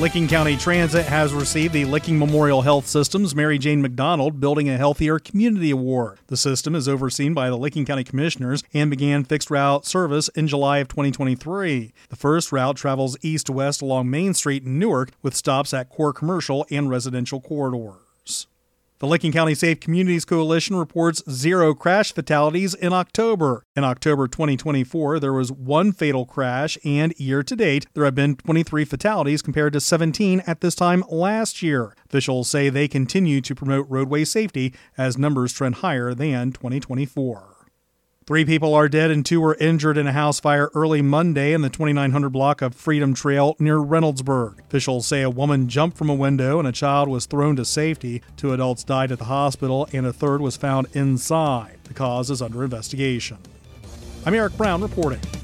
Licking County Transit has received the Licking Memorial Health System's Mary Jane McDonald Building a Healthier Community Award. The system is overseen by the Licking County Commissioners and began fixed route service in July of 2023. The first route travels east to west along Main Street in Newark with stops at core commercial and residential corridors. The Licking County Safe Communities Coalition reports 0 crash fatalities in October. In October 2024, there was 1 fatal crash, and year-to-date, there have been 23 fatalities compared to 17 at this time last year. Officials say they continue to promote roadway safety as numbers trend higher than 2024. 3 people are dead and 2 were injured in a house fire early Monday in the 2900 block of Freedom Trail near Reynoldsburg. Officials say a woman jumped from a window and a child was thrown to safety. 2 adults died at the hospital and a third was found inside. The cause is under investigation. I'm Eric Brown reporting.